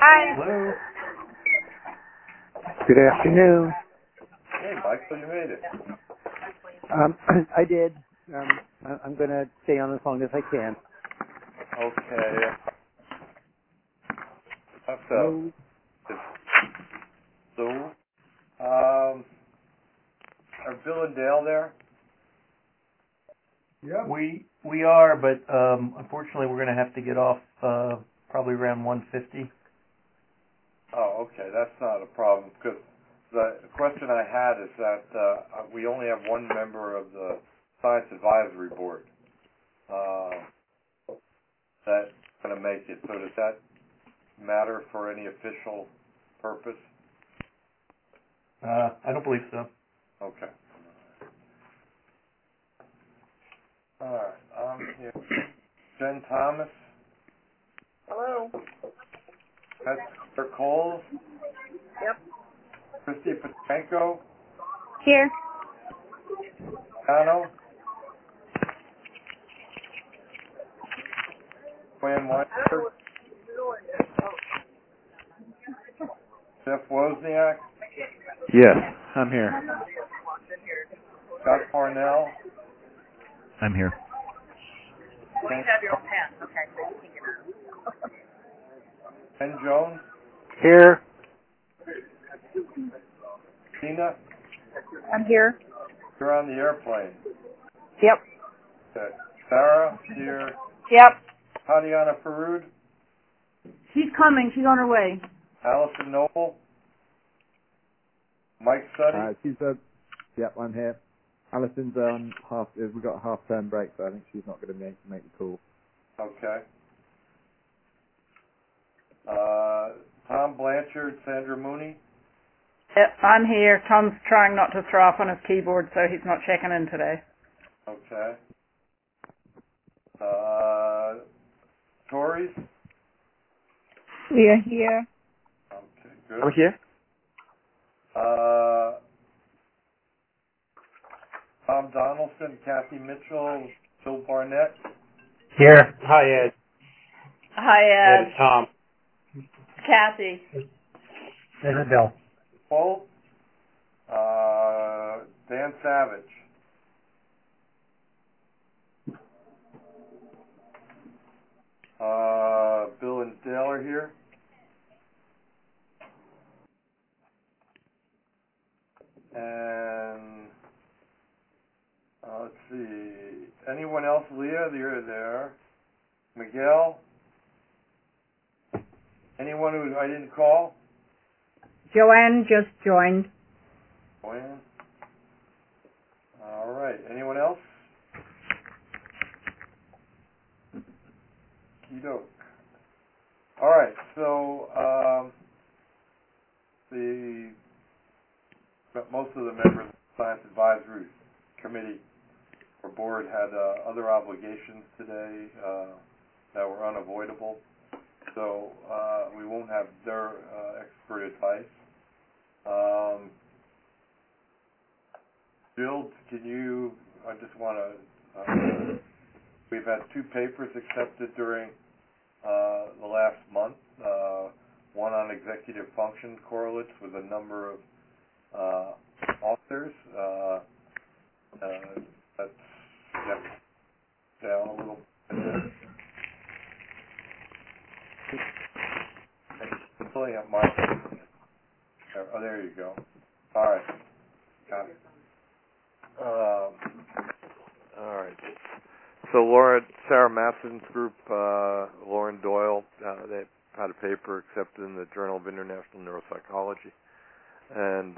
Hi. Hello. Good afternoon. Hey, Michael, you made it. I did. I'm going to stay on as long as I can. Okay. So, Hello. so, are Bill and Dale there? Yeah. We are, but unfortunately we're going to have to get off probably around 1:50. Oh, okay. That's not a problem because the question I had is that we only have one member of the Science Advisory Board that's going to make it. So does that matter for any official purpose? I don't believe so. Okay. All right. Here. Jen Thomas, Hello. Hester Coles, Yep. Christy Petrenko, Here. Cano, Quinn Weiser, Jeff Wozniak, Yes, I'm here. Scott Parnell, I'm here. Well, you have your own pen. Okay, so you can get out. Ken Jones, Here. Tina, I'm here. you're on the airplane. Yep. Okay. Sarah, here. Yep. Tatiana Farud, She's coming. She's on her way. Allison Noble, Mike Suddy. Yep, I'm here. Alison's on we've got a half-term break, so I think she's not going to make the call. Okay. Tom Blanchard, Sandra Mooney. Yep, I'm here. Tom's trying not to throw off on his keyboard, so he's not checking in today. Okay. Tories. We are here. Okay, good. I'm here. Tom Donaldson, Kathy Mitchell, Bill Barnett, Here. Hi, Ed. Hi, Ed, it's Tom. Kathy. This is Bill. Paul, Dan Savage, Bill and Dale are here, and let's see, anyone else? Leah, you're there. Miguel, anyone who I didn't call? Joanne just joined. Joanne. All right. Anyone else? Okey-doke. All right. So most of the members of the Science Advisory Committee or Board had other obligations today that were unavoidable. So we won't have their expert advice. Bill, I just want to, we've had 2 papers accepted during the last month, one on executive function correlates with a number of authors. That's down a little bit. Pulling up my, oh, there you go. All right, got it. All right. So Sarah Masson's group, Lauren Doyle, they had a paper accepted in the Journal of International Neuropsychology, and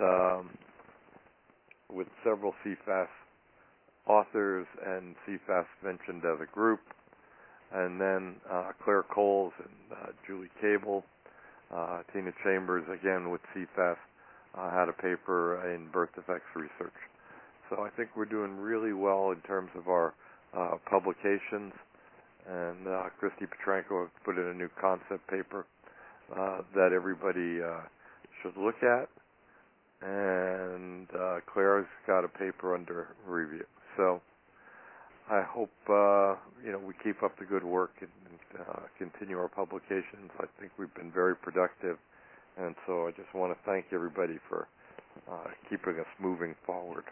with several CFAS authors and CFAS mentioned as a group, and then Claire Coles and Julie Cable, Tina Chambers, again with CFAS, had a paper in birth defects research. So I think we're doing really well in terms of our publications, and Christy Petrenko put in a new concept paper that everybody should look at, and Claire's got a paper under review. So I hope we keep up the good work and continue our publications. I think we've been very productive, and so I just want to thank everybody for keeping us moving forward.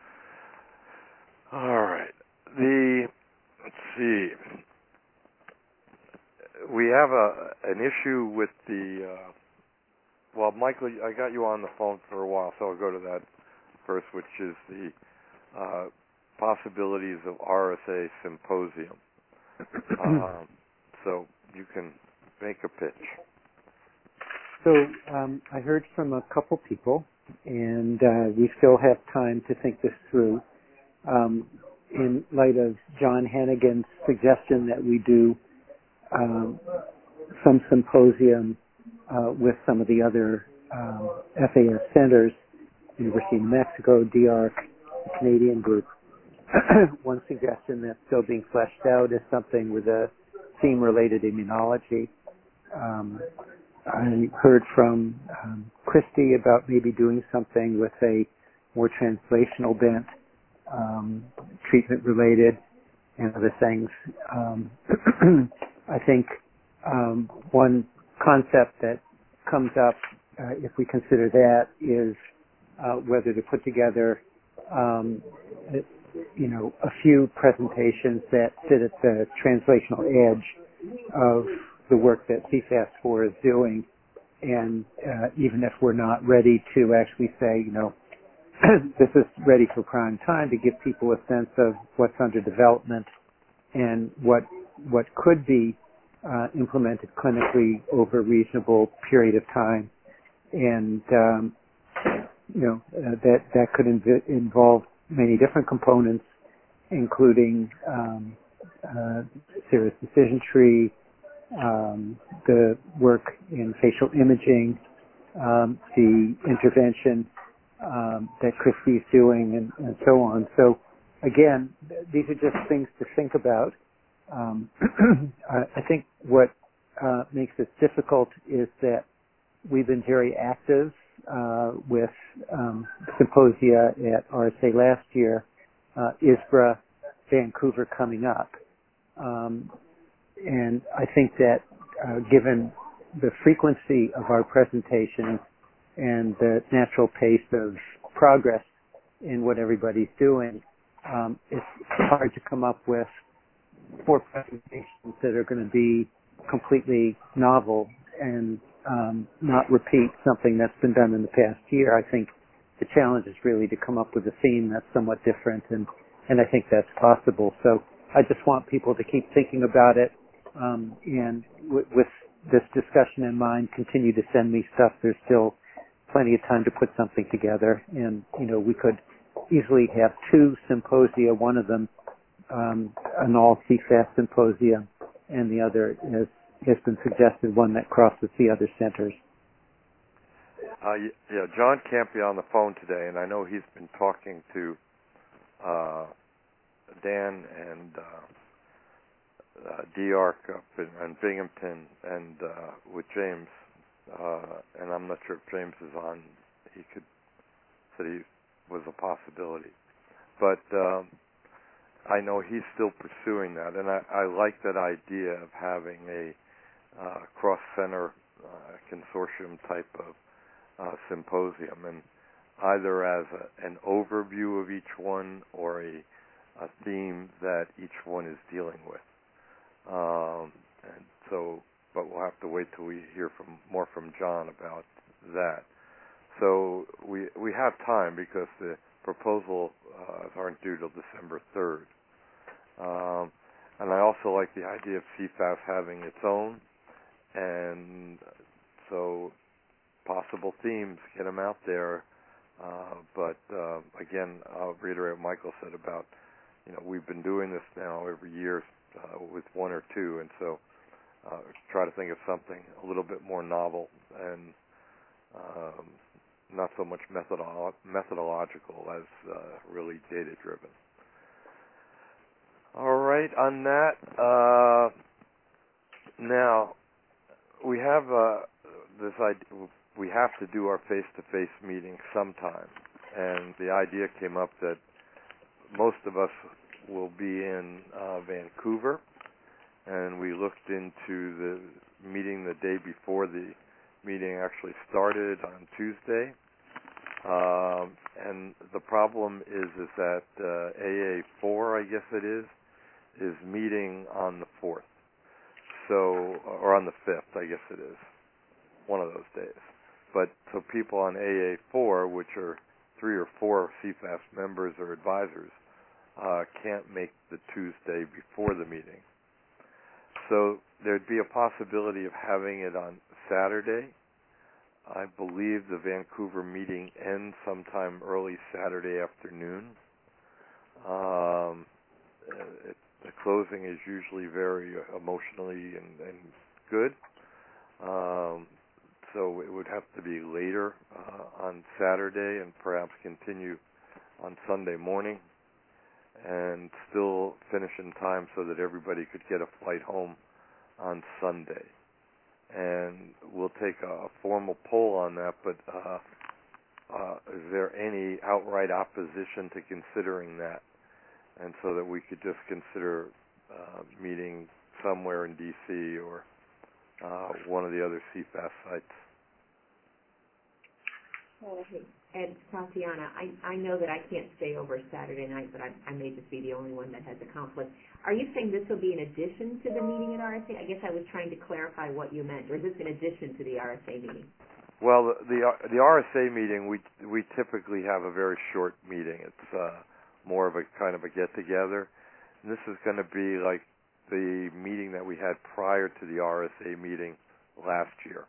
All right. Let's see. We have an issue with the. Well, Michael, I got you on the phone for a while, so I'll go to that first, which is the possibilities of RSA Symposium. So you can make a pitch. So I heard from a couple people, and we still have time to think this through. In light of John Hannigan's suggestion that we do some symposium with some of the other FAS centers, University of New Mexico, DARC, the Canadian group. One suggestion that's still being fleshed out is something with a theme related to immunology. I heard from Christy about maybe doing something with a more translational bent, treatment related, and other things. I think one concept that comes up, if we consider that, is whether to put together a few presentations that sit at the translational edge of the work that CFAS4 is doing, and even if we're not ready to actually say, this is ready for prime time, to give people a sense of what's under development and what could be implemented clinically over a reasonable period of time, and that could involve many different components, including serious decision tree, the work in facial imaging, the intervention that Christy's doing, and so on. So again, these are just things to think about. I think what makes it difficult is that we've been very active with symposia at RSA last year, ISBRA, Vancouver coming up. And I think that given the frequency of our presentations and the natural pace of progress in what everybody's doing, it's hard to come up with 4 presentations that are going to be completely novel and not repeat something that's been done in the past year. I think the challenge is really to come up with a theme that's somewhat different, and I think that's possible. So I just want people to keep thinking about it, and with this discussion in mind, continue to send me stuff. There's still plenty of time to put something together, and we could easily have 2 symposia, one of them an all CFAS symposium, and the other has been suggested, one that crosses the other centers. Yeah, John can't be on the phone today, and I know he's been talking to Dan and DARC up in Binghamton and with James, and I'm not sure if James is on. He said he was a possibility, but I know he's still pursuing that, and I like that idea of having a cross-center consortium type of symposium, and either as an overview of each one or a theme that each one is dealing with. And so, but we'll have to wait till we hear more from John about that. So we have time because the proposals aren't due till December 3rd. And I also like the idea of CFAS having its own, and so possible themes, get them out there. But again, I'll reiterate what Michael said about, we've been doing this now every year with 1 or 2, and so try to think of something a little bit more novel and not so much methodological as really data-driven. All right, on that, now we have this idea. We have to do our face-to-face meeting sometime, and the idea came up that most of us will be in Vancouver, and we looked into the meeting the day before the meeting actually started on Tuesday. And the problem is that AA4, I guess it is meeting on the 4th. So, or on the 5th, I guess it is. One of those days. But so people on AA4, which are 3 or 4 CFAS members or advisors, can't make the Tuesday before the meeting. So there'd be a possibility of having it on Saturday. I believe the Vancouver meeting ends sometime early Saturday afternoon. The closing is usually very emotionally and good. So it would have to be later on Saturday and perhaps continue on Sunday morning and still finish in time so that everybody could get a flight home on Sunday. And we'll take a formal poll on that, but is there any outright opposition to considering that? And so that we could just consider meeting somewhere in D.C. or one of the other CFAS sites. Hey, Ed, Tatiana, I know that I can't stay over Saturday night, but I may just be the only one that has a conflict. Are you saying this will be in addition to the meeting at RSA? I guess I was trying to clarify what you meant. Or is this in addition to the RSA meeting? Well, the RSA meeting, we typically have a very short meeting. It's more of a kind of a get-together. And this is going to be like the meeting that we had prior to the RSA meeting last year.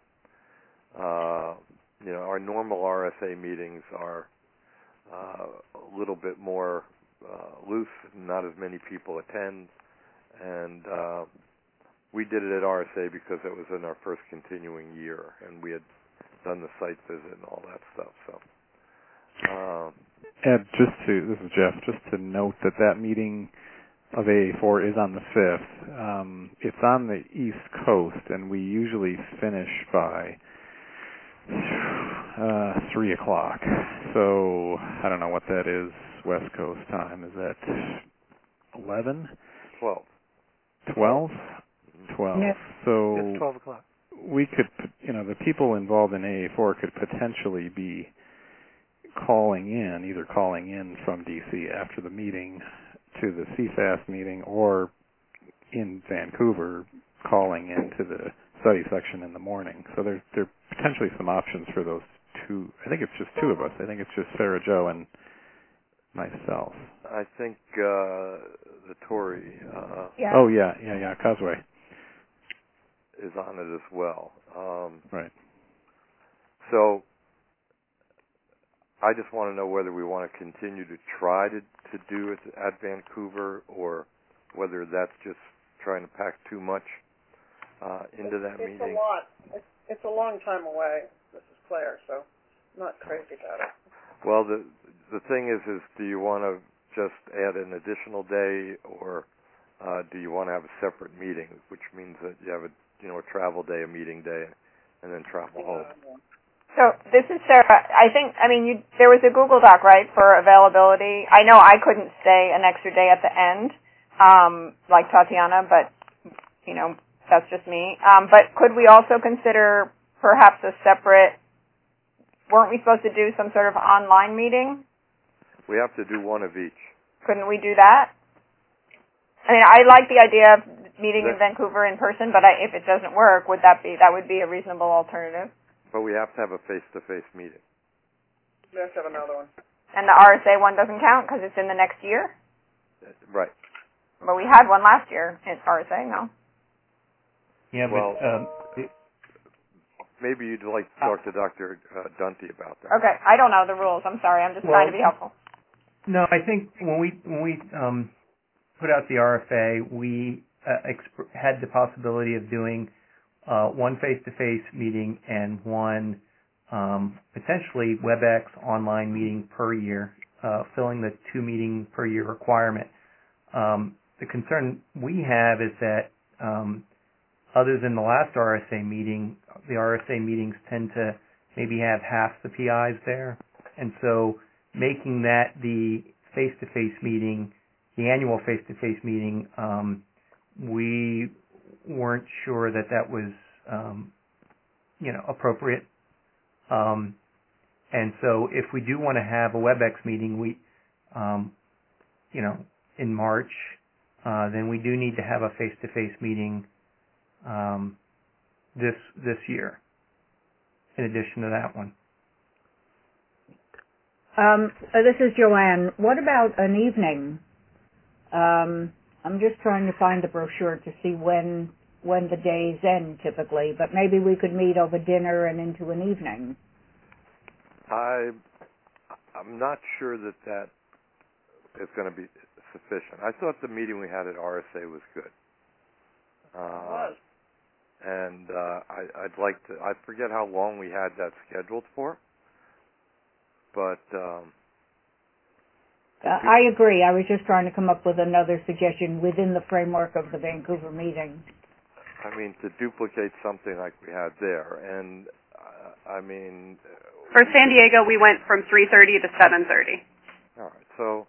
Our normal RSA meetings are a little bit more loose, not as many people attend, and we did it at RSA because it was in our first continuing year, and we had done the site visit and all that stuff. So, Ed, this is Jeff, just to note that meeting of AA4 is on the 5th. It's on the East Coast, and we usually finish by 3 o'clock. So I don't know what that is, West Coast time. Is that 11? 12. 12? 12. Yes. So It's 12 o'clock. we could, the people involved in AA4 could potentially be either calling in from D.C. after the meeting to the CFAS meeting, or in Vancouver calling into the study section in the morning. So there are potentially some options for those two. I think it's just two of us. I think it's just Sarah Jo and myself. I think the Tory Yeah. Oh, yeah, Causeway. is on it as well. Right. So I just want to know whether we want to continue to try to do it at Vancouver, or whether that's just trying to pack too much into that meeting. It's a lot. It's a long time away. This is Claire, so I'm not crazy about it. Well, the thing is do you want to just add an additional day, or do you want to have a separate meeting, which means that you have a travel day, a meeting day, and then travel home? So this is Sarah. There was a Google Doc, right, for availability. I know I couldn't stay an extra day at the end, like Tatiana, but, that's just me. But could we also consider perhaps a separate, weren't we supposed to do some sort of online meeting? We have to do one of each. Couldn't we do that? I like the idea of meeting in Vancouver in person, but if it doesn't work, that would be a reasonable alternative? But we have to have a face-to-face meeting. We have to have another one. And the RSA one doesn't count because it's in the next year? Right. But we had one last year at RSA, no? Yeah, Well, but maybe you'd like to talk to Dr. Dunty about that. Okay, I don't know the rules. I'm sorry. I'm just trying to be helpful. no, I think when we put out the RFA, we had the possibility of doing one face-to-face meeting and one potentially WebEx online meeting per year, filling the 2 meeting per year requirement. The concern we have is that other than the last RSA meeting, the RSA meetings tend to maybe have half the PIs there, and so making that the face-to-face meeting, annual face-to-face meeting, we weren't sure that was appropriate. And so if we do want to have a WebEx meeting, we in March, then we do need to have a face-to-face meeting this year in addition to that one. This is Joanne. What about an evening? I'm just trying to find the brochure to see when the days end typically, but maybe we could meet over dinner and into an evening. I'm not sure that is going to be sufficient. I thought the meeting we had at RSA was good. It was. And I'd like to. I forget how long we had that scheduled for, but I agree. I was just trying to come up with another suggestion within the framework of the Vancouver meeting. I mean, to duplicate something like we had there, and I mean, for San Diego, we went from 3:30 to 7:30. All right, so.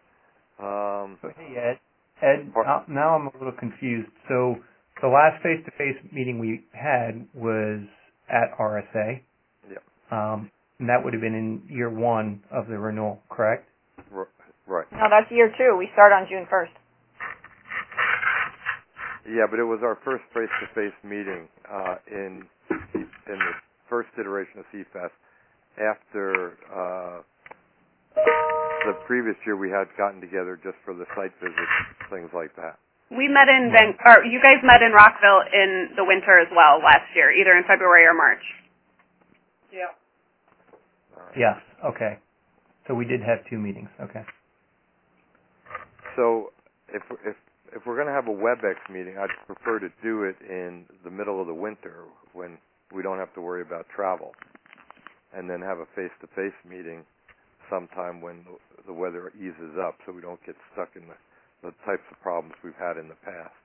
Hey, Ed, now I'm a little confused. So the last face-to-face meeting we had was at RSA. Yeah. And that would have been in year 1 of the renewal, correct? Right. No, that's year 2. We start on June 1st. Yeah, but it was our first face-to-face meeting in the first iteration of CFAS after the previous year we had gotten together just for the site visits, things like that. We met in you guys met in Rockville in the winter as well last year, either in February or March. Yeah. Yes. Okay. So we did have 2 meetings. Okay. So if we're going to have a WebEx meeting, I'd prefer to do it in the middle of the winter when we don't have to worry about travel, and then have a face-to-face meeting sometime when the weather eases up, so we don't get stuck in the types of problems we've had in the past.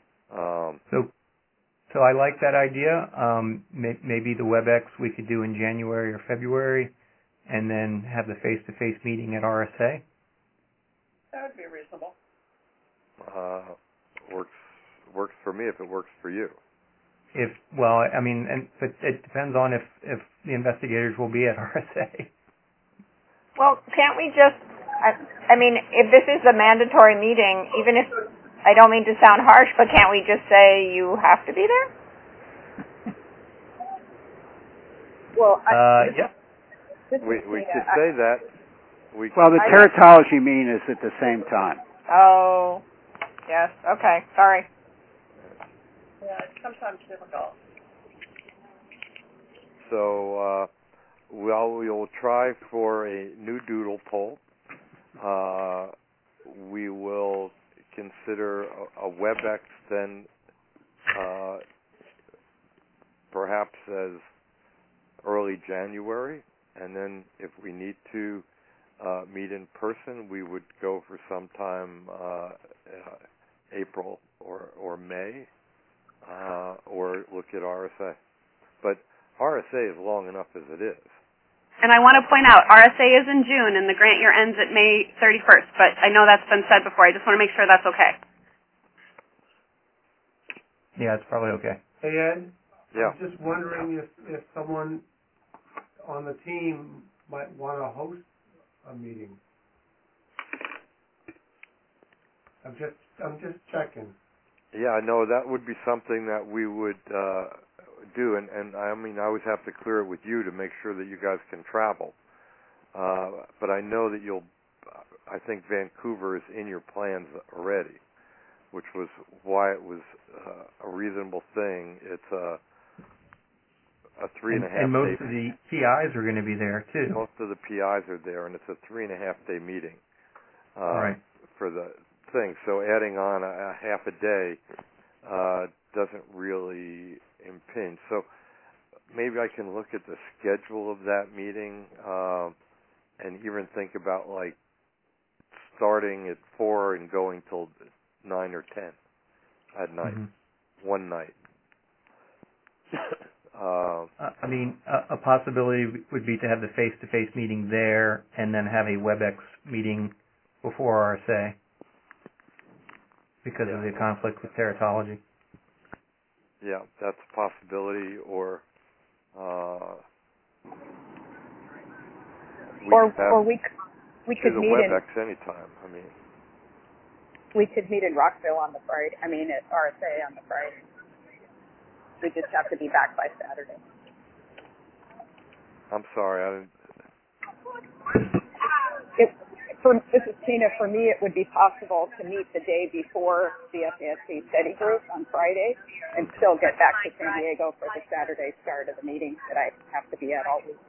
So I like that idea. Maybe the WebEx we could do in January or February, and then have the face-to-face meeting at RSA. That would be reasonable. Works for me if it works for you. But it depends on if the investigators will be at RSA. Well, can't we just, if this is a mandatory meeting, even if, I don't mean to sound harsh, but can't we just say you have to be there? Well, yeah. We could say that. Well, the teratology meeting is at the same time. Oh, yes. Okay. Sorry. Yeah, it's sometimes difficult. So, we'll try for a new doodle poll. We will consider a WebEx then, perhaps as early January, and then if we need to meet in person, we would go for sometime April or May, or look at RSA. But RSA is long enough as it is. And I want to point out, RSA is in June, and the grant year ends at May 31st, but I know that's been said before. I just want to make sure that's okay. Yeah, it's probably okay. Hey, Ed? Yeah. I'm just wondering if someone on the team might want to host a meeting. I'm just checking. Yeah, no, that would be something that we would do, and I always have to clear it with you to make sure that you guys can travel. But I know that I think Vancouver is in your plans already, which was why it was a reasonable thing. It's a 3.5 day. And most of the PIs are going to be there too. Most of the PIs are there, and it's a 3.5 day meeting. Right. For the thing. So adding on a half a day doesn't really impinge. So maybe I can look at the schedule of that meeting and even think about like starting at 4 and going till 9 or 10 at night, one night. A possibility would be to have the face-to-face meeting there and then have a WebEx meeting before RSA. because of the conflict with teratology. Yeah, that's a possibility, or we could do the meet WebEx anytime. I mean, we could meet in Rockville on the Friday. I mean, at RSA on the Friday. We just have to be back by Saturday. I'm sorry, I didn't. This is Tina. For me, it would be possible to meet the day before the FASC study group on Friday and still get back to San Diego for the Saturday start of the meeting that I have to be at all week.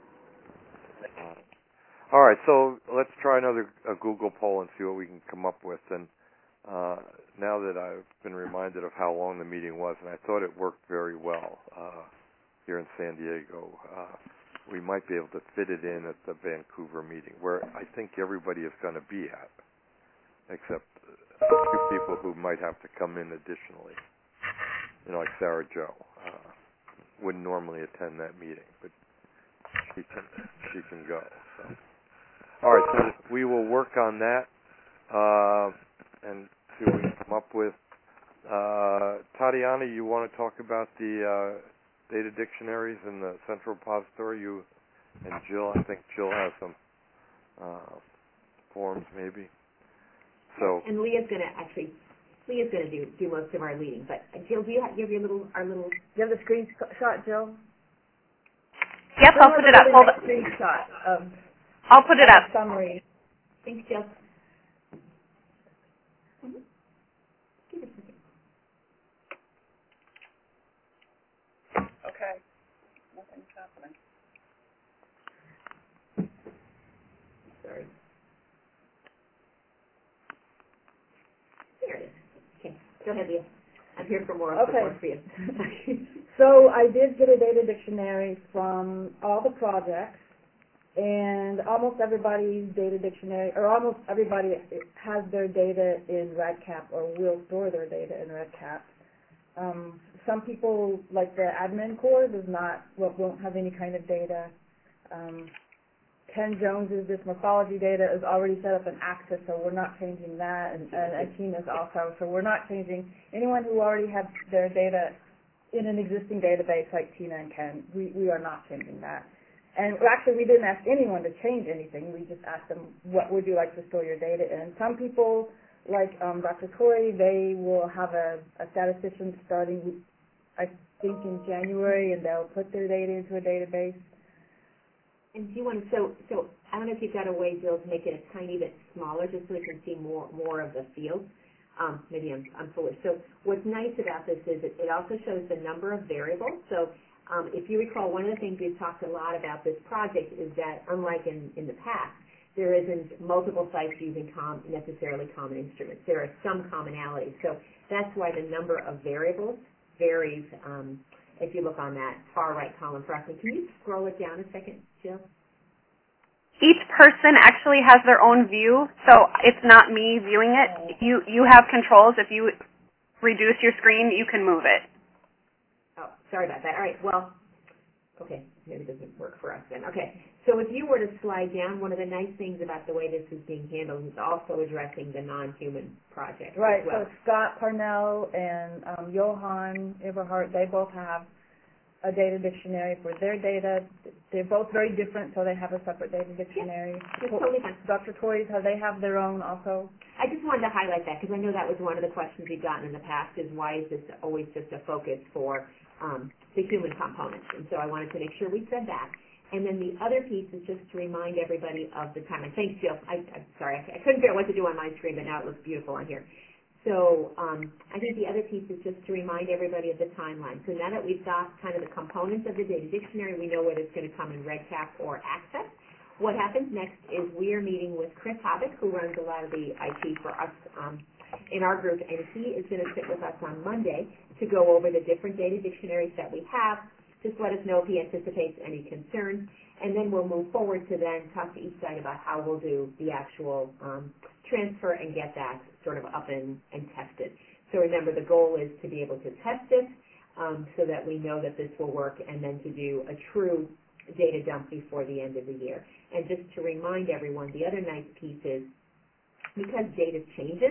All right, so let's try a Google poll and see what we can come up with. And now that I've been reminded of how long the meeting was, and I thought it worked very well here in San Diego, we might be able to fit it in at the Vancouver meeting, where I think everybody is going to be at, except a few people who might have to come in additionally. You know, like Sarah Jo wouldn't normally attend that meeting, but she can go. So. All right, so we will work on that and see what we can come up with. Tatiana, you want to talk about the data dictionaries in the central repository? You and Jill, I think Jill has some forms maybe. So. And Leah's gonna do most of our leading. But Jill, do you have your our little? Do you have the screenshot, Jill? Yep, I'll put it up. Hold it. Screenshot. I'll put it up. Summary. Thanks, Jill. Give it a second. Okay. Nothing's happening. Sorry. Here it is. Okay. Go ahead, Leah. I'm here for more support for you. So I did get a data dictionary from all the projects, and almost everybody's data dictionary, or almost everybody has their data in REDCap or will store their data in REDCap. Some people, like the admin core, won't have any kind of data. Ken Jones's this morphology data is already set up in Access, so we're not changing that, and Tina's also, so we're not changing. Anyone who already has their data in an existing database like Tina and Ken, we are not changing that. And actually, we didn't ask anyone to change anything. We just asked them, what would you like to store your data in? Some people, like Dr. Corey, they will have a statistician starting, I think, in January, and they'll put their data into a database. And do you want to, so I don't know if you've got a way, Jill, to make it a tiny bit smaller just so we can see more of the fields. Maybe I'm foolish. So what's nice about this is it also shows the number of variables. So if you recall, one of the things we've talked a lot about this project is that, unlike in the past, there isn't multiple sites using necessarily common instruments. There are some commonalities. So that's why the number of variables varies if you look on that far right column for us. Can you scroll it down a second, Jill? Each person actually has their own view, so it's not me viewing it. You have controls. If you reduce your screen, you can move it. Oh, sorry about that. All right, well, okay, maybe it doesn't work for us then. Okay, so if you were to slide down, one of the nice things about the way this is being handled is also addressing the non-human project. Right, as well. so Scott Parnell and Johan Eberhardt, they both have a data dictionary for their data. They're both very different, so they have a separate data dictionary. Yeah, totally fine. Dr. Toys, they have their own also. I just wanted to highlight that because I know that was one of the questions we've gotten in the past is why is this always just a focus for the human components? And so I wanted to make sure we said that. And then the other piece is just to remind everybody of the timeline. Thanks, Jill. I'm sorry, I couldn't figure out what to do on my screen, but now it looks beautiful on here. So I think the other piece is just to remind everybody of the timeline. So now that we've got kind of the components of the data dictionary, we know whether it's going to come in REDCap or Access. What happens next is we are meeting with Chris Havoc, who runs a lot of the IT for us in our group, and he is going to sit with us on Monday to go over the different data dictionaries that we have. Just let us know if he anticipates any concerns, and then we'll move forward to then talk to each side about how we'll do the actual transfer and get that sort of up and tested. So remember, the goal is to be able to test it so that we know that this will work, and then to do a true data dump before the end of the year. And just to remind everyone, the other nice piece is because data changes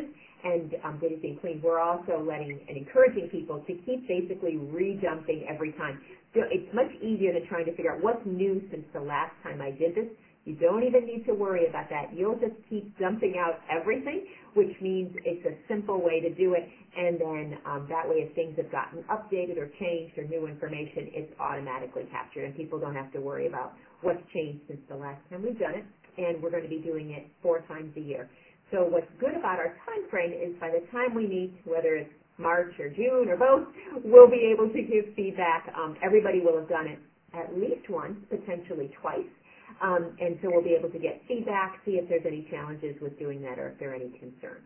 and data being cleaned, we're also letting and encouraging people to keep basically redumping every time. So it's much easier than trying to figure out what's new since the last time I did this. You don't even need to worry about that. You'll just keep dumping out everything, which means it's a simple way to do it, and then that way if things have gotten updated or changed or new information, it's automatically captured, and people don't have to worry about what's changed since the last time we've done it, and we're going to be doing it 4 times a year. So what's good about our time frame is by the time we meet, whether it's March or June or both, we'll be able to give feedback. Everybody will have done it at least once, potentially twice. And so we'll be able to get feedback, see if there's any challenges with doing that or if there are any concerns.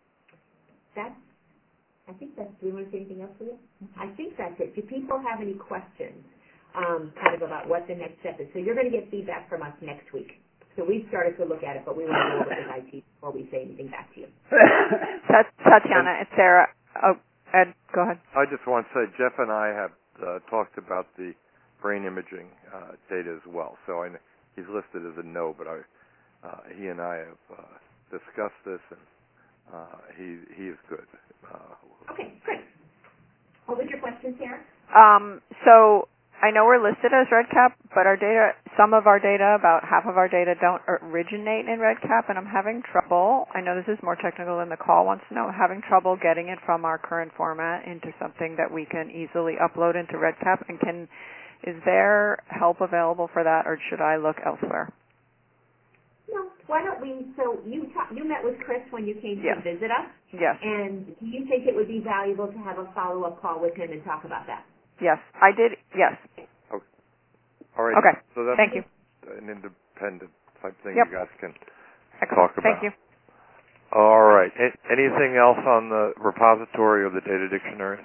I think that's, do we want to say anything else for you? I think that's it. Do people have any questions kind of about what the next step is? So you're going to get feedback from us next week. So we've started to look at it, but we want to go over it with IT before we say anything back to you. Tatiana, it's Sarah. Oh, Ed, go ahead. I just want to say Jeff and I have talked about the brain imaging data as well. So I know he's listed as a no, but he and I have discussed this, and he is good. Okay, great. What was your question, Sarah? So I know we're listed as REDCap, but our data, some of our data, about half of our data, don't originate in REDCap, and I'm having trouble. I know this is more technical than the call wants to know. I'm having trouble getting it from our current format into something that we can easily upload into REDCap. And is there help available for that, or should I look elsewhere? No. Why don't we? So you met with Chris when you came to visit us. Yes. And do you think it would be valuable to have a follow-up call with him and talk about that? Yes, I did. Yes. Okay. All right. Okay. So that's Thank you. an independent type thing Yep. you guys can Excellent. talk about. Thank you. All right. Anything else on the repository of the data dictionaries?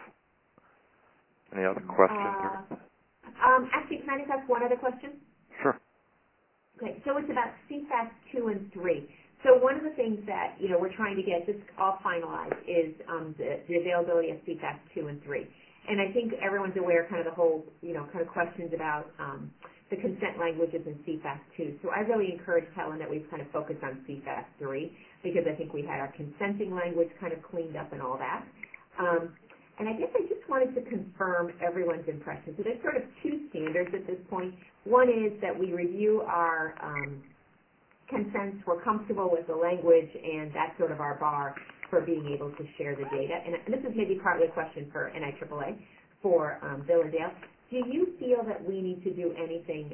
Any other questions? Actually, can I just ask one other question? Sure. Okay, so it's about CFAS 2 and 3. So one of the things that, we're trying to get this all finalized is the availability of CFAS 2 and 3. And I think everyone's aware kind of the whole, kind of questions about the consent languages in CFAS 2. So I really encourage Helen that we've kind of focused on CFAS 3 because I think we had our consenting language kind of cleaned up and all that. And I guess I just wanted to confirm everyone's impression. So there's sort of 2 standards at this point. One is that we review our consents, we're comfortable with the language, and that's sort of our bar for being able to share the data. And this is maybe partly a question for NIAAA, for Bill and Dale. Do you feel that we need to do anything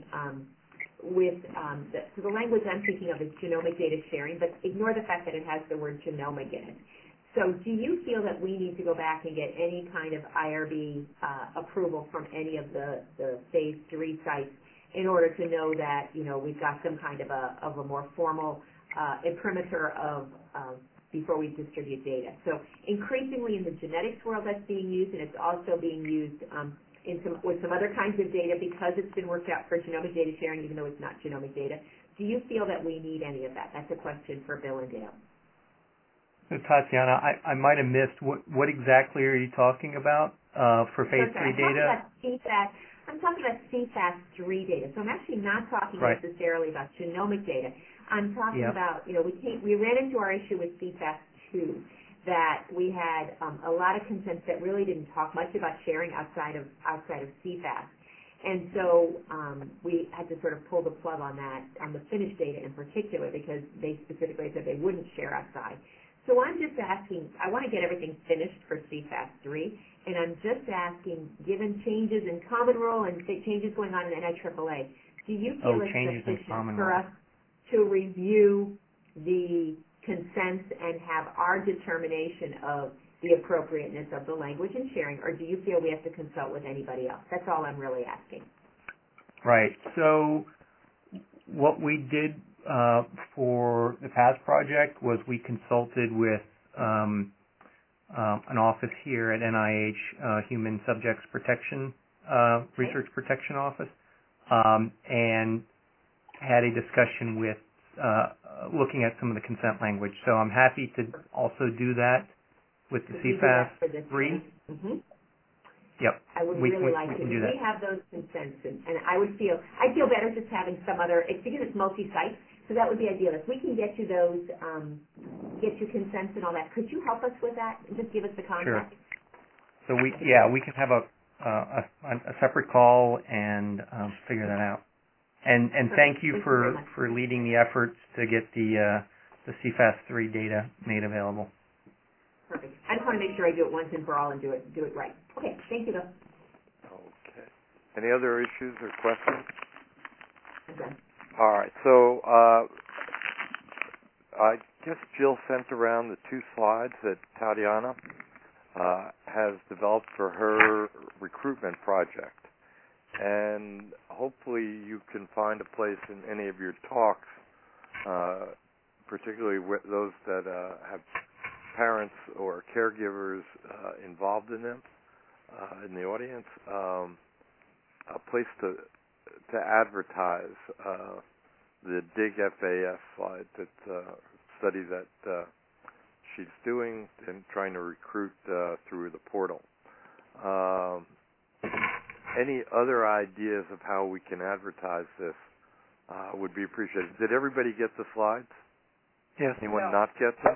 with, so the language I'm thinking of is genomic data sharing, but ignore the fact that it has the word genomic in it. So do you feel that we need to go back and get any kind of IRB approval from any of the phase 3 sites in order to know that, we've got some kind of a more formal imprimatur of before we distribute data? So increasingly in the genetics world that's being used, and it's also being used with some other kinds of data because it's been worked out for genomic data sharing, even though it's not genomic data. Do you feel that we need any of that? That's a question for Bill and Dale. So Tatiana, I might have missed what exactly are you talking about for phase 3 data? I'm talking about CFAS 3 data. So I'm actually not talking necessarily about genomic data. I'm talking about, we ran into our issue with CFAS 2 that we had a lot of consents that really didn't talk much about sharing outside of CFAS. And so we had to sort of pull the plug on that, on the finished data in particular, because they specifically said they wouldn't share outside. So I'm just asking, I want to get everything finished for CFAS 3, and I'm just asking, given changes in Common Rule and changes going on in NIAAA, do you feel it's sufficient for us to review the consents and have our determination of the appropriateness of the language and sharing, or do you feel we have to consult with anybody else? That's all I'm really asking. Right. So what we did for the PASS project was we consulted with an office here at NIH, Human Subjects Protection, Research Protection Office, and had a discussion with looking at some of the consent language. So I'm happy to also do that with the CFAS 3. Mm-hmm. Yep. I would really like to. We have those consents, and I'd feel better just having some other, it's because it's multi-site, so that would be ideal. If we can get you those get your consents and all that. Could you help us with that and just give us the contact? Sure. So we can have a separate call and figure that out. And thank you for leading the efforts to get the CFAS-3 data made available. Perfect. I just want to make sure I do it once and for all and do it right. Okay. Thank you, though. Okay. Any other issues or questions? Okay. All right. So I guess Jill sent around the 2 slides that Tatiana has developed for her recruitment project. And hopefully you can find a place in any of your talks, particularly with those that have parents or caregivers involved in them in the audience, a place to advertise the Dig FAS slide, that study that she's doing and trying to recruit through the portal. Any other ideas of how we can advertise this would be appreciated. Did everybody get the slides? Yes. Anyone not get them?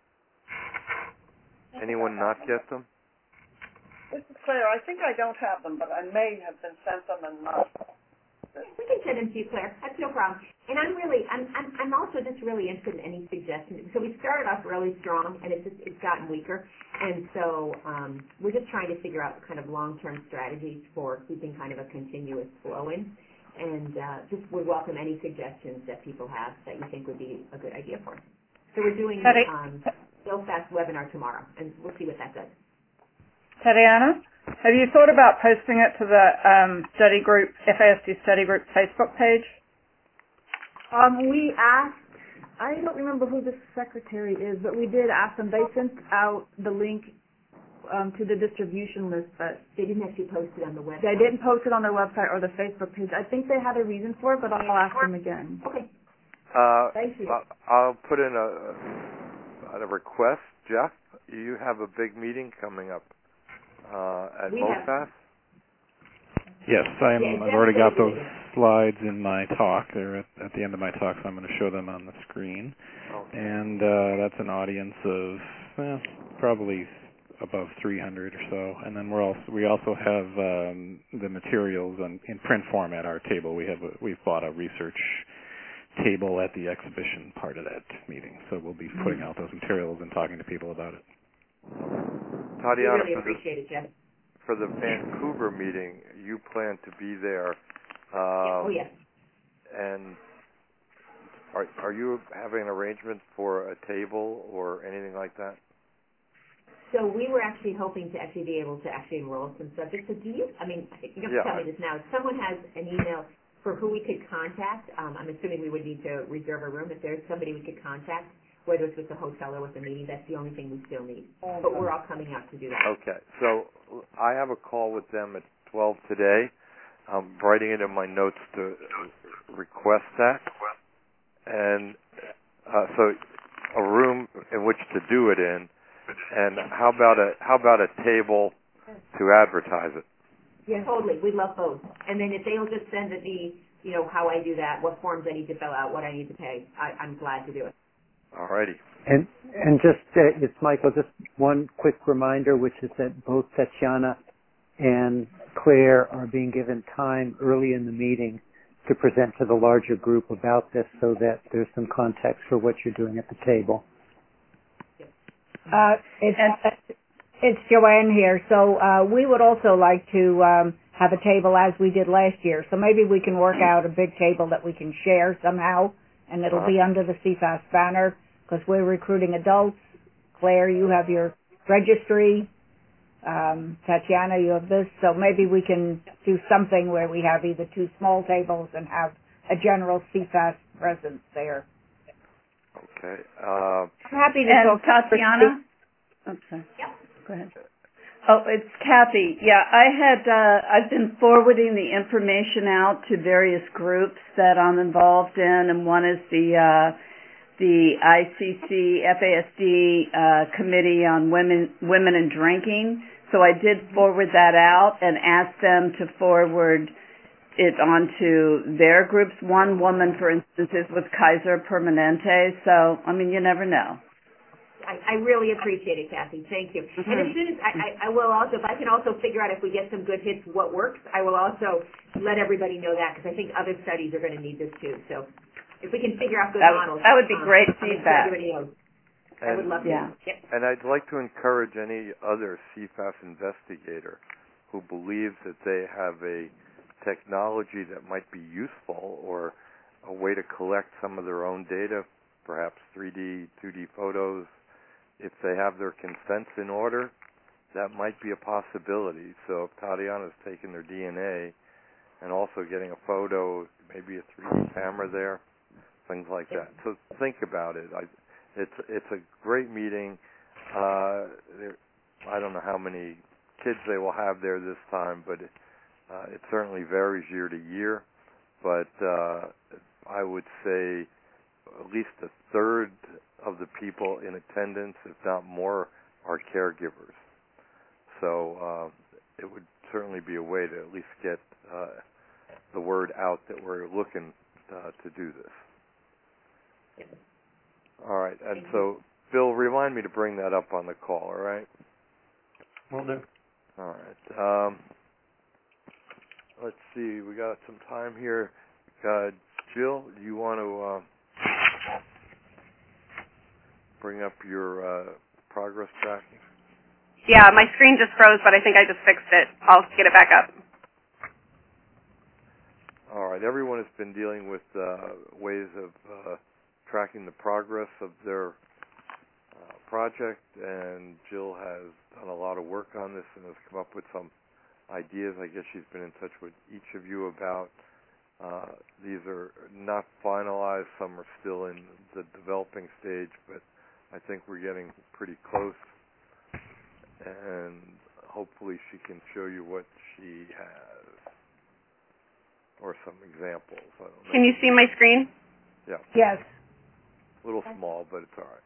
Anyone not get them? This is Claire. I think I don't have them, but I may have been sent them and not. We can send them to you, Claire. That's no problem. And I'm also just really interested in any suggestions. So we started off really strong, and it's gotten weaker. And so we're just trying to figure out kind of long-term strategies for keeping kind of a continuous flow in. And just would welcome any suggestions that people have that you think would be a good idea for us. So we're doing Real Fast webinar tomorrow, and we'll see what that does. Tatiana, have you thought about posting it to the study group, FASD study group Facebook page? We asked, I don't remember who the secretary is, but we did ask them. They sent out the link to the distribution list, but they didn't actually post it on the website. They didn't post it on their website or the Facebook page. I think they had a reason for it, but I'll ask them again. Okay. Thank you. I'll put in a request. Jeff, you have a big meeting coming up at MOFAS? Yes, I've already got those slides in my talk. They're at the end of my talk, so I'm going to show them on the screen. Okay. And that's an audience of probably above 300 or so. And then we also have the materials in print form at our table. We've bought a research table at the exhibition part of that meeting, so we'll be putting out those materials and talking to people about it. Tatiana, we really appreciate it, Jeff. For the Vancouver meeting, you plan to be there. Yes. And are you having an arrangement for a table or anything like that? So we were actually hoping to actually be able to actually enroll some subjects. So you have to tell me this now. If someone has an email for who we could contact, I'm assuming we would need to reserve a room. If there's somebody we could contact, whether it's with the hotel or with the meeting, that's the only thing we still need. But we're all coming out to do that. Okay. So I have a call with them at 12 today. I'm writing it in my notes to request that. And so a room in which to do it in. And how about a table to advertise it? Yeah, totally. We love both. And then if they'll just send me, how I do that, what forms I need to fill out, what I need to pay, I'm glad to do it. All righty. And just, it's Michael, just one quick reminder, which is that both Tatiana and Claire are being given time early in the meeting to present to the larger group about this so that there's some context for what you're doing at the table. It's Joanne here. So we would also like to have a table as we did last year. So maybe we can work out a big table that we can share somehow, and it'll be under the CFAS banner because we're recruiting adults. Claire, you have your registry. Tatiana, you have this. So maybe we can do something where we have either two small tables and have a general CFAS presence there. Okay. I'm happy to talk to Tatiana. I'm sorry. Yep. Go ahead. Oh, it's Kathy. Yeah, I've been forwarding the information out to various groups that I'm involved in, and one is the ICC FASD Committee on Women and Drinking. So I did forward that out and asked them to forward it onto their groups. One woman, for instance, is with Kaiser Permanente. So, you never know. I really appreciate it, Kathy. Thank you. And as soon as I will also, if I can also figure out if we get some good hits, what works, I will also let everybody know that because I think other studies are going to need this too. So if we can figure out good models. That would be great feedback. I would love to. Yeah. Yep. And I'd like to encourage any other CFAS investigator who believes that they have a technology that might be useful or a way to collect some of their own data, perhaps 3D, 2D photos. If they have their consents in order, that might be a possibility. So if Tatiana's taking their DNA and also getting a photo, maybe a 3D camera there, things like that. So think about it. It's a great meeting. I don't know how many kids they will have there this time, but it certainly varies year to year. But I would say at least a third of the people in attendance, if not more, are caregivers. So it would certainly be a way to at least get the word out that we're looking to do this. All right, and so, Bill, remind me to bring that up on the call, all right? Will do. All right. Let's see, we got some time here. Jill, do you want to bring up your progress tracking? Yeah, my screen just froze, but I think I just fixed it. I'll get it back up. All right, everyone has been dealing with ways of tracking the progress of their project, and Jill has done a lot of work on this and has come up with some ideas. I guess she's been in touch with each of you about. These are not finalized. Some are still in the developing stage, but I think we're getting pretty close, and hopefully she can show you what she has, or some examples. I don't know. Can you see my screen? Yeah. Yes. A little small, but it's all right.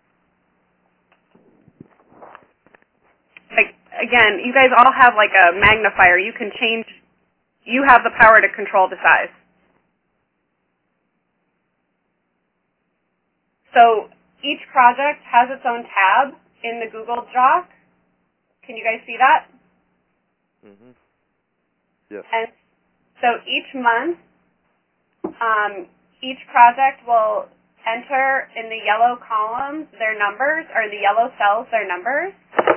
Again, you guys all have like a magnifier. You can change. You have the power to control the size. So each project has its own tab in the Google Doc. Can you guys see that? Mm-hmm. Yes. And so each month, each project will enter in the yellow columns their numbers, or the yellow cells their numbers.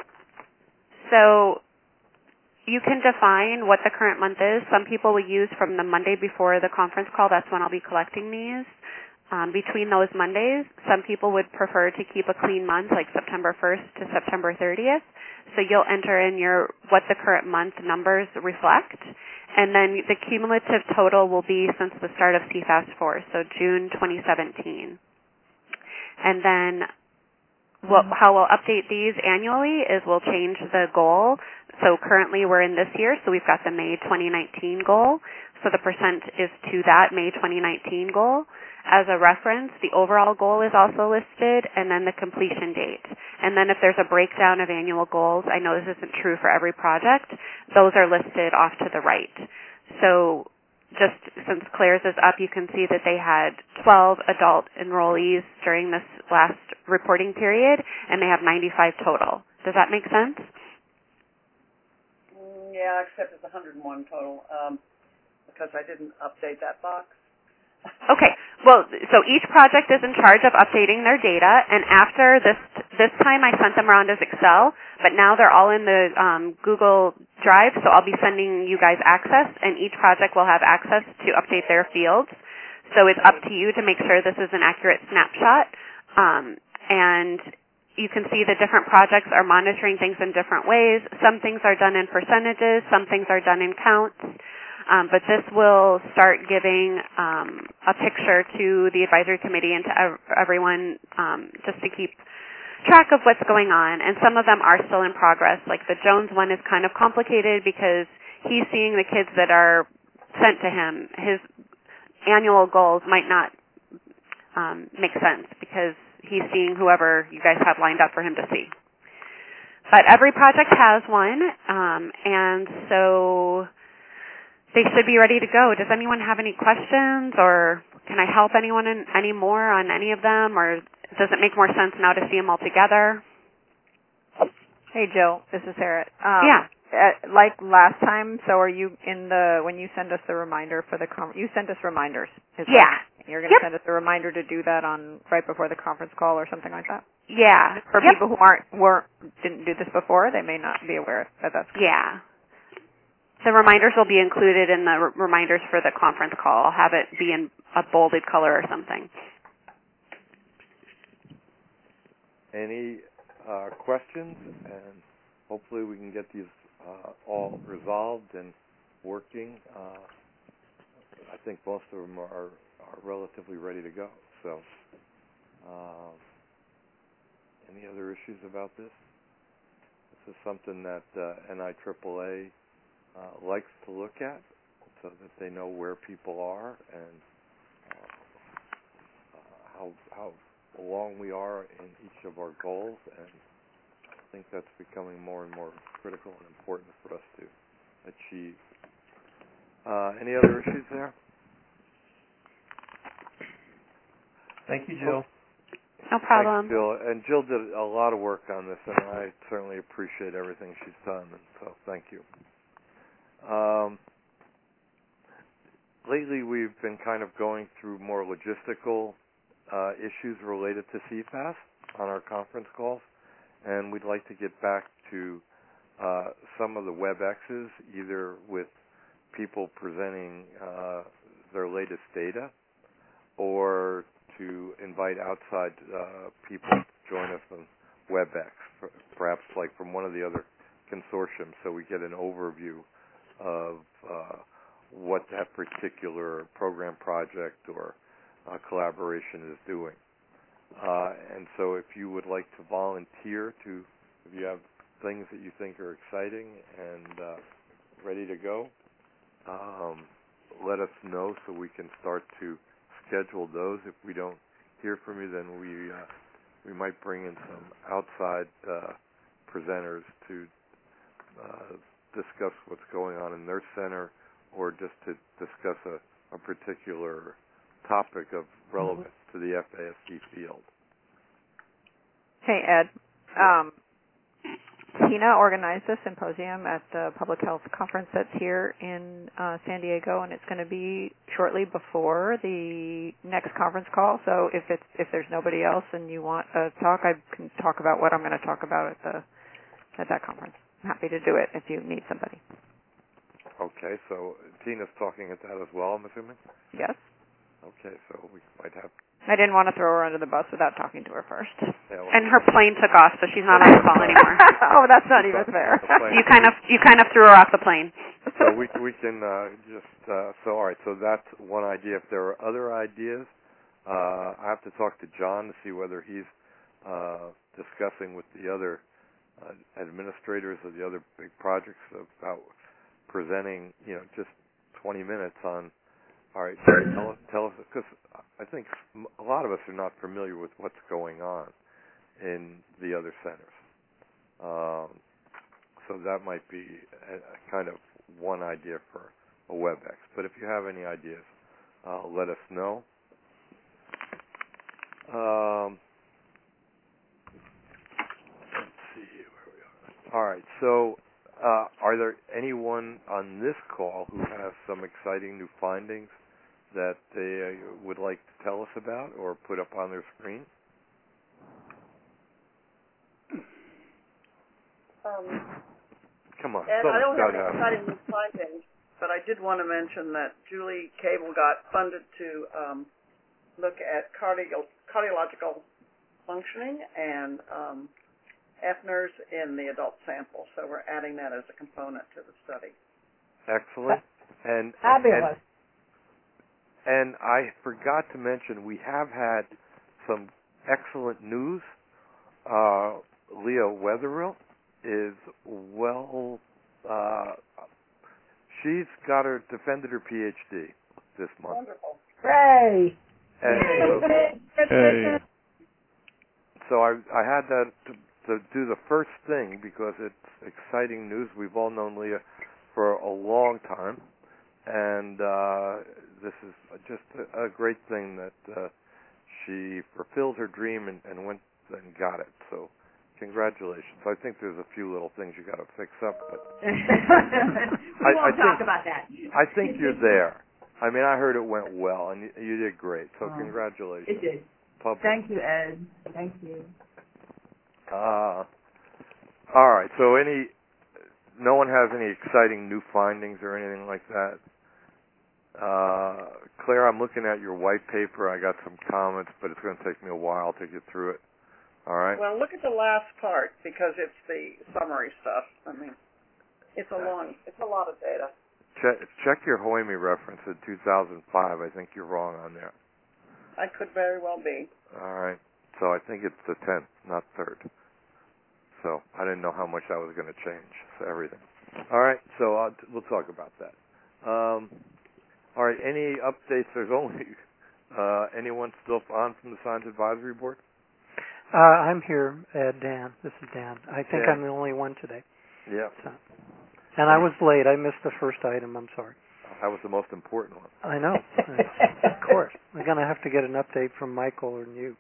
So you can define what the current month is. Some people will use from the Monday before the conference call. That's when I'll be collecting these. Between those Mondays, some people would prefer to keep a clean month, like September 1st to September 30th. So you'll enter in what the current month numbers reflect, and then the cumulative total will be since the start of CFAS4, so June 2017. And then how we'll update these annually is we'll change the goal. So currently we're in this year, so we've got the May 2019 goal. So the percent is to that May 2019 goal. As a reference, the overall goal is also listed, and then the completion date. And then if there's a breakdown of annual goals, I know this isn't true for every project, those are listed off to the right. So just since Claire's is up, you can see that they had 12 adult enrollees during this last reporting period, and they have 95 total. Does that make sense? Yeah, except it's 101 total, because I didn't update that box. Okay. Well, so each project is in charge of updating their data, and after this time I sent them around as Excel, but now they're all in the Google Drive, so I'll be sending you guys access, and each project will have access to update their fields. So it's up to you to make sure this is an accurate snapshot, and you can see the different projects are monitoring things in different ways. Some things are done in percentages, some things are done in counts. But this will start giving a picture to the advisory committee and to everyone just to keep track of what's going on. And some of them are still in progress. Like the Jones one is kind of complicated because he's seeing the kids that are sent to him. His annual goals might not make sense because he's seeing whoever you guys have lined up for him to see. But every project has one, and so they should be ready to go. Does anyone have any questions, or can I help anyone any more on any of them, or does it make more sense now to see them all together? Hey, Jill. This is Sarah. Yeah. Like last time, so are you when you send us the reminder for the you sent us reminders. Yeah. You're going to send us a reminder to do that right before the conference call or something like that? Yeah. For people who didn't do this before, they may not be aware that that's Yeah. The reminders will be included in the reminders for the conference call. I'll have it be in a bolded color or something. Any questions? And hopefully we can get these all resolved and working. I think most of them are relatively ready to go. So, any other issues about this? This is something that NIAAA likes to look at, so that they know where people are and how along we are in each of our goals, and I think that's becoming more and more critical and important for us to achieve. Any other issues there? Thank you, Jill. No problem. Thanks, Jill. And Jill did a lot of work on this, and I certainly appreciate everything she's done, and so thank you. Lately, we've been kind of going through more logistical issues related to CFAS on our conference calls, and we'd like to get back to some of the WebExes, either with people presenting their latest data, or to invite outside people to join us on WebEx, perhaps like from one of the other consortiums, so we get an overview of what that particular program project or collaboration is doing. And so if you would like to volunteer if you have things that you think are exciting and ready to go, let us know so we can start to schedule those. If we don't hear from you, then we might bring in some outside presenters to discuss what's going on in their center, or just to discuss a particular topic of relevance to the FASD field. Hey, Ed. Tina organized a symposium at the Public Health Conference that's here in San Diego, and it's going to be shortly before the next conference call. So if there's nobody else and you want a talk, I can talk about what I'm going to talk about at that conference. I'm happy to do it if you need somebody. Okay, so Tina's talking at that as well, I'm assuming? Yes. Okay, so we might have... I didn't want to throw her under the bus without talking to her first. Yeah, well, and her plane took off, so she's not on the call anymore. Oh, that's not even fair. You kind of threw her off the plane. So we can so all right, so that's one idea. If there are other ideas, I have to talk to John to see whether he's discussing with the other administrators of the other big projects about presenting, just 20 minutes on, all right, tell us, because I think a lot of us are not familiar with what's going on in the other centers. So that might be a kind of one idea for a WebEx. But if you have any ideas, let us know. Let's see where we are. All right, so are there anyone on this call who has some exciting new findings that they would like to tell us about or put up on their screen? Come on. And I don't have any exciting new findings, but I did want to mention that Julie Cable got funded to look at cardiological functioning and FNERS in the adult sample. So we're adding that as a component to the study. Excellent. And fabulous. And I forgot to mention, we have had some excellent news. Leah Wetherill is she's defended her PhD this month. Wonderful. Hooray! And so I had that to do the first thing because it's exciting news. We've all known Leah for a long time, and this is just a great thing that she fulfilled her dream and went and got it. So Congratulations. I think there's a few little things you got to fix up, but we won't talk about that. I think you're there. I mean, I heard it went well, and you did great. So congratulations. It did. Thank you, Ed. Thank you. All right. So no one has any exciting new findings or anything like that? Claire, I'm looking at your white paper. I got some comments, but it's going to take me a while to get through it. All right. Well, look at the last part because it's the summary stuff. I mean, it's a lot of data. Check your Hoyme reference in 2005. I think you're wrong on there. I could very well be. All right. So I think it's the 10th, not 3rd. So I didn't know how much that was going to change. So everything. All right. So we'll talk about that. All right. Any updates? There's only anyone still on from the Science Advisory Board? I'm here, Dan. This is Dan. I think I'm the only one today. Yeah. So. And I was late. I missed the first item. I'm sorry. That was the most important one. I know. Of course. We're going to have to get an update from Michael and you.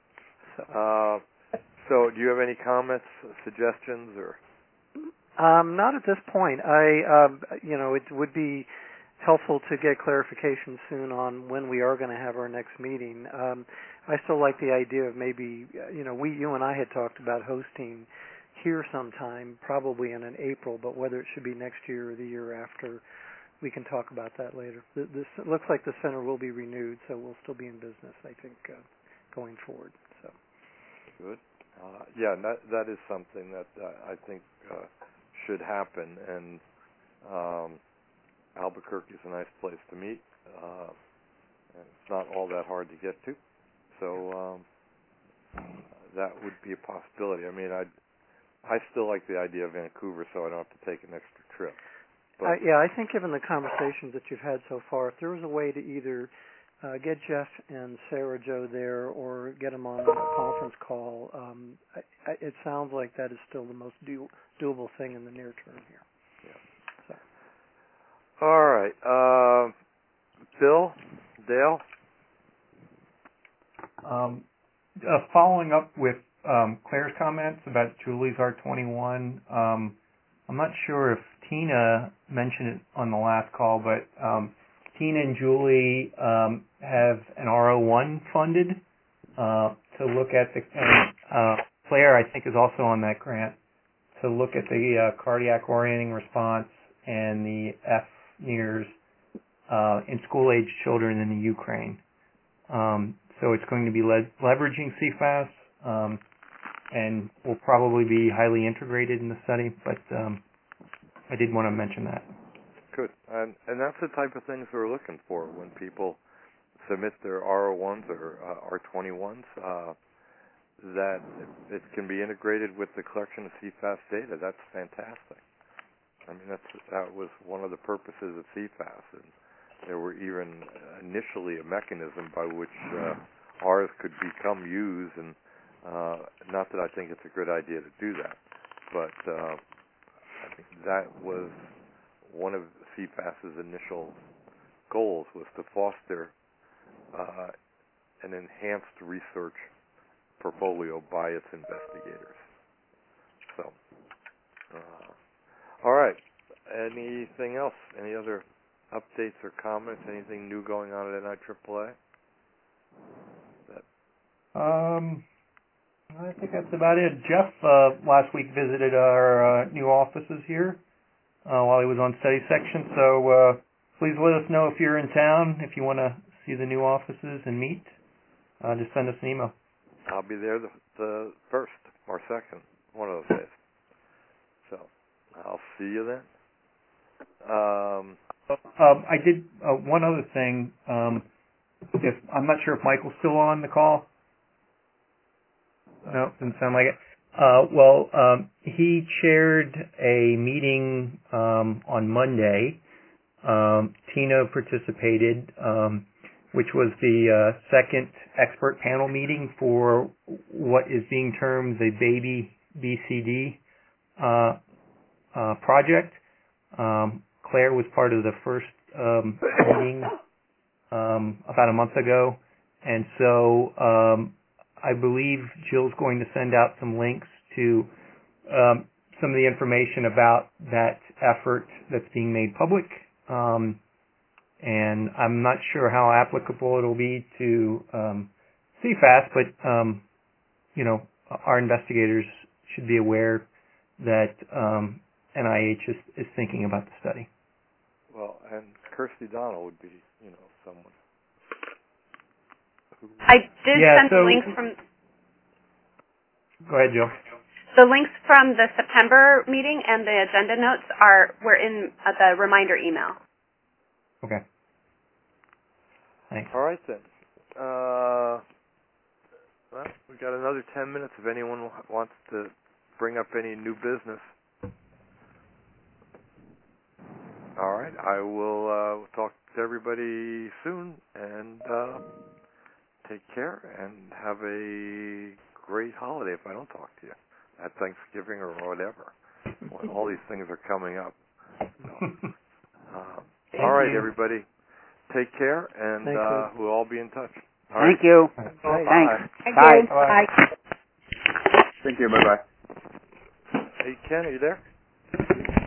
So do you have any comments, suggestions, or? Not at this point. It would be helpful to get clarification soon on when we are going to have our next meeting. I still like the idea of maybe, you and I had talked about hosting here sometime, probably in April, but whether it should be next year or the year after, we can talk about that later. This looks like the center will be renewed, so we'll still be in business, I think, going forward. So good. Yeah, that is something that I think should happen, and Albuquerque is a nice place to meet, and it's not all that hard to get to, so that would be a possibility. I mean, I still like the idea of Vancouver, so I don't have to take an extra trip. I think given the conversations that you've had so far, if there was a way to either get Jeff and Sarah Joe there or get them on a conference call, it sounds like that is still the most doable thing in the near term here. Yeah. So. All right. Bill? Dale? Following up with Claire's comments about Julie's R21, I'm not sure if Tina mentioned it on the last call, but Tina and Julie have an R01 funded to look at Claire, I think, is also on that grant to look at the cardiac orienting response and the FNIRS in school-age children in the Ukraine. So it's going to be leveraging CFAS and will probably be highly integrated in the study, but I did want to mention that. Good. And that's the type of things we're looking for when people submit their R01s or R21s, that it can be integrated with the collection of CFAS data. That's fantastic. I mean, that was one of the purposes of CFAS, and there were even initially a mechanism by which R's could become used, and not that I think it's a good idea to do that, but I think that was one of CFAS's initial goals, was to foster an enhanced research portfolio by its investigators. So, all right. Anything else? Any other updates or comments? Anything new going on at NIAAA? I think that's about it. Jeff last week visited our new offices here while he was on study section, so please let us know if you're in town, if you want to see the new offices and meet. Just send us an email. I'll be there the 1st or 2nd, one of those days. So I'll see you then. I did one other thing. I'm not sure if Michael's still on the call. No, doesn't sound like it. He chaired a meeting on Monday. Tina participated, which was the second expert panel meeting for what is being termed the Baby BCD project. Claire was part of the first meeting about a month ago, and so I believe Jill's going to send out some links to some of the information about that effort that's being made public. And I'm not sure how applicable it'll be to CFAS, but our investigators should be aware that NIH is thinking about the study. Well, and Kirsty Donnell would be, someone. I did send the links from. Go ahead, Jill. The links from the September meeting and the agenda notes were in the reminder email. Okay. Thanks. All right then. Well, we've got another 10 minutes if anyone wants to bring up any new business. All right. I will talk to everybody soon, and take care and have a great holiday if I don't talk to you at Thanksgiving or whatever. All these things are coming up. All right, everybody. Take care, and we'll all be in touch. All Thank right. you. Thanks. Bye. Bye. Thank you. Bye-bye. Hey, Ken, are you there?